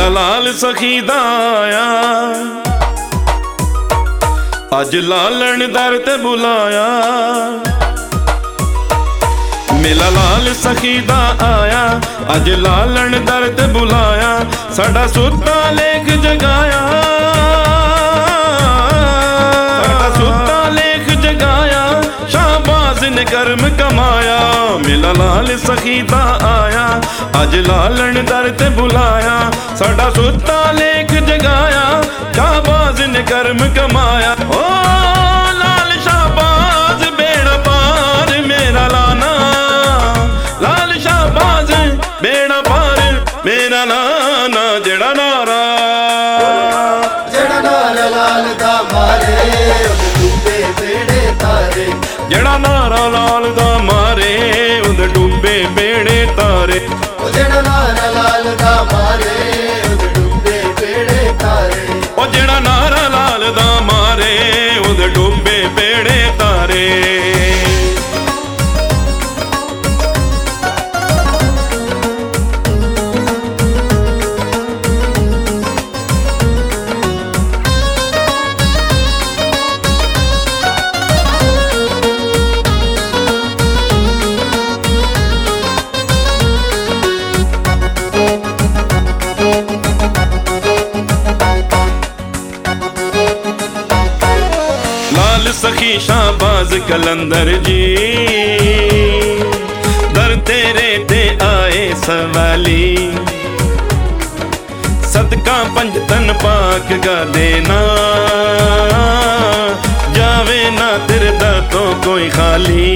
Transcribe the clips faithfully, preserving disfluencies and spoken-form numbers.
मेला लाल सखी दा आया, अज लालन दर ते बुलाया। मेला लाल सखी दा आया, अज लालन दर ते बुलाया। साडा सुत्ता लेख जगाया, साडा सुत्ता लेख जगाया। शाहबाज ने कर्म कमाया। मेला लाल सखी दा आया, अज लालन दर ते बुलाया। साडा सुत्ता लेख जगाया, शाहबाज ने कर्म कमाया। ओ लाल शाहबाज बेड़ा पार मेरा लाना, लाल शाहबाज बेड़ा पार मेरा लाना। जेड़ा नारा जेड़ा नारा लाल दा मारे, डूबे बेड़े तारे। जेड़ा नारा लाल दा मारे, उद डूबे बेड़े तारे। जेड़ा नारा लाल दा मारे, उद डूबे बेड़े तारे। ओ जेड़ा नारा लाल दा मारे, उद डूबे बेड़े तारे। लाल सखी शाहबाज कलंदर जी, दर तेरे ते आए सवाली। सदका पंजतन पाक गा देना, जावे ना तेरे दर तो कोई खाली।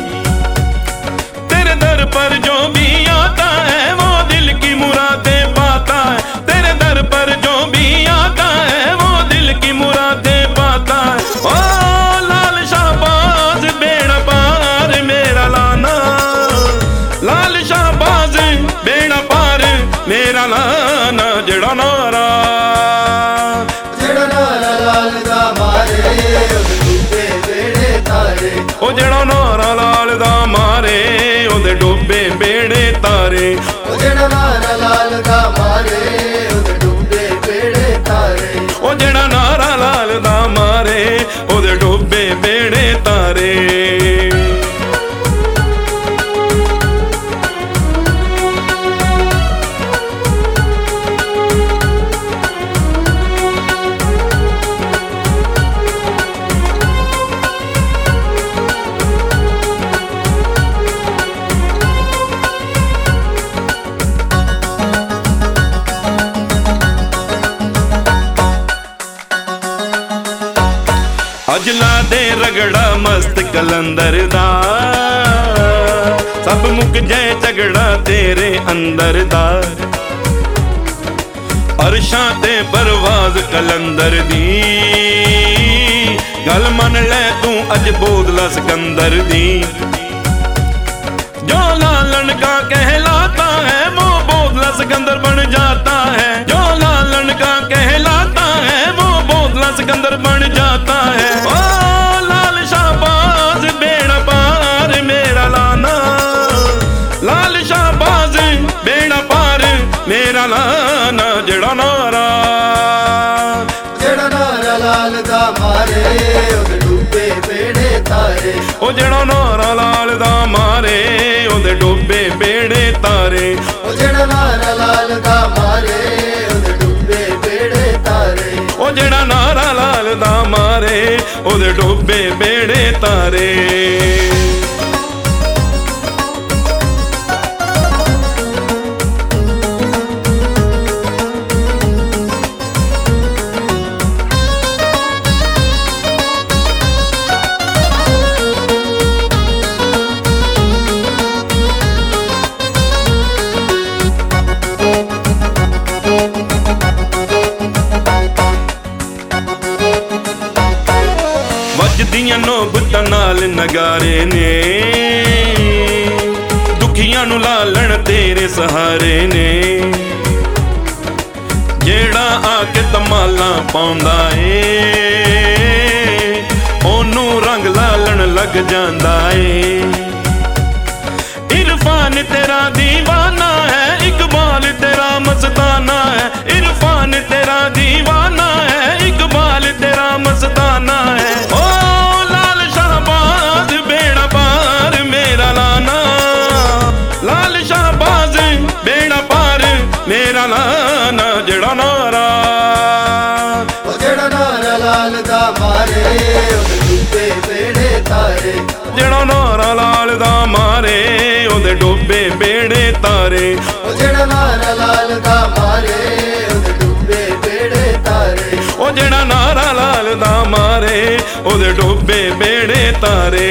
तेरे दर पर जो भी आता है, वो दिल की मुरादें पाता है। तेरे दर पर जो भी आता है, वो दिल की मुरादें पाता है। ओ लाल शाहबाज बेड़ा पार मेरा लाना, लाल शाहबाज बेड़ा पार मेरा लाना। जेड़ा नारा जेड़ा नारा लाल दा मारे, डूबे बेड़े तारे। ओ जेड़ा नारा लाल दा मारे, ओदे डूबे बेड़े तारे। जेड़ा नारा लाल दा मारे, उद डूबे बेड़े तारे। ओ जेड़ा नारा लाल दा मारे, ओदे डूबे बेड़े तारे। अजला दे रगड़ा मस्त कलंदर दा, सब मुक जाए झगड़ा तेरे अंदर दा। अरशां ते परवाज कलंदर दी, गल मन ले तू अज बोदला सिकंदर दी। जो लालन का कहलाता है, वो बोदला सिकंदर बन जाता है। जो लालन का कहलाता है, वो बोदला सिकंदर बन जाता है। ओ लाल शाहबाज बेड़ा पार मेरा लाना, लाल शाहबाज बेड़ा पार मेरा लाना। जेड़ा नारा जेड़ा नारा लाल दा मारे, उद डूबे बेड़े तारे। ओ जेड़ा नारा लाल दा मारे, ओदे डूबे बेड़े तारे। ओ जेड़ा नारा लाल दा मारे, उद डूबे बेड़े तारे। ओ जेड़ा नारा लाल दा मारे, ओदे डूबे बेड़े तारे। वजदियां नौबतां नाल नगारे ने, दुखियां नू लालण तेरे सहारे ने। जेड़ा आके धमाला पाउंदा ए, ओनू रंग लालण लग जांदा ए। इरफान तेरा दीवाना है, इकबाल तेरा मस्ताना है, इरफान तेरा दीवाना है, इकबाल तेरा मस्ताना है। ओ लाल शाहबाज बेड़ा पार मेरा लाना, लाल शाहबाज बेड़ा पार मेरा लाना। जेड़ा नारा ओ जेड़ा नारा लाल दा मारे ओदे डुबे बेड़े तारे, जेड़ा नारा लाल दा मारे ओदे डुबे बेड़े तारे। ओ जेड़ा नारा लाल दा मारे ओदे डुबे बेड़े तारे, ओ जेड़ा नारा लाल दा मारे ओदे डुबे बेड़े तारे।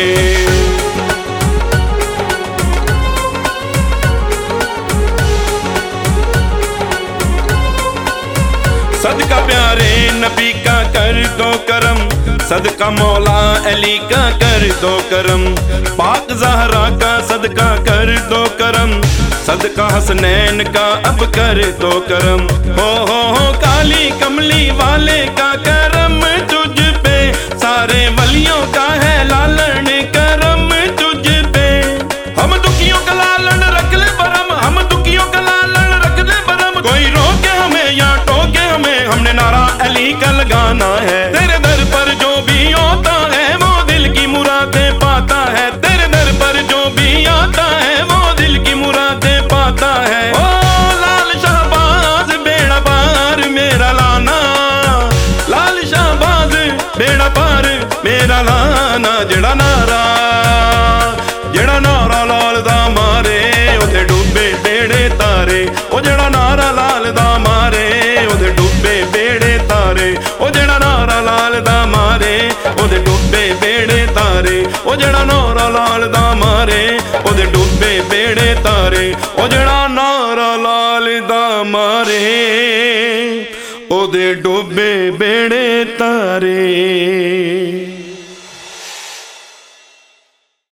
सदका प्यारे नबी का कर दो करम, सदका मौला अली का कर दो करम, पाक ज़हरा का सदका कर दो करम, सदका हसनैन का अब कर दो करम। हो हो हो काली कमली वाले का करम तुझ पे, सारे वलियों का है लालन करम तुझ पे। हम दुखियों का लालन रख ले बरम, हम दुखियों का लालन रख ले बरम। कोई रोके हमें या टोके हमें, हमने नारा अली का लगाना है। तेरे दर पर जो भी आता है वो दिल की मुरादें पाता है, तेरे दर पर जो भी आता है वो दिल की मुरादें पाता है। ओ लाल शाहबाज बेड़ा पार मेरा लाना, लाल शाहबाज बेड़ा पार मेरा लाना। जेड़ा नारा जेड़ा नारा लाल दा मारे ओदे डुबे बेड़े तारे, ओ जेड़ा नारा लाल दा मारे ओदे डुबे बेड़े तारे, ओ जेड़ा नारा लाल दा मारे ओदे डुबे बेड़े तारे, ओ जेड़ा नारा लाल दा मारे ओदे डुबे बेड़े तारे, ओ जेड़ा नारा लाल दा मारे ओदे डुबे बेड़े तारे।